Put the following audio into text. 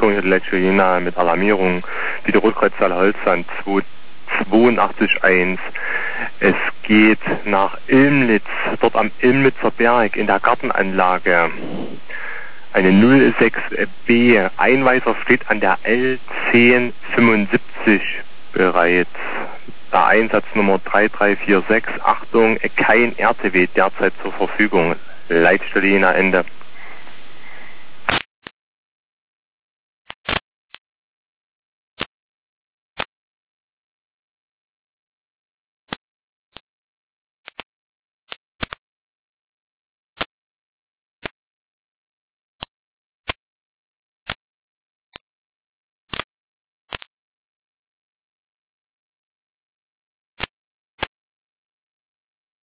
Achtung, hier die Leitstelle Jena mit Alarmierung, bitte Rotkreuzzahl Holzland 8281. Es geht nach Ilmnitz, dort am Ilmnitzer Berg in der Gartenanlage. Eine 06B. Einweiser steht an der L1075 bereits. Der Einsatznummer 3346. Achtung, kein RTW derzeit zur Verfügung. Leitstelle Jena Ende.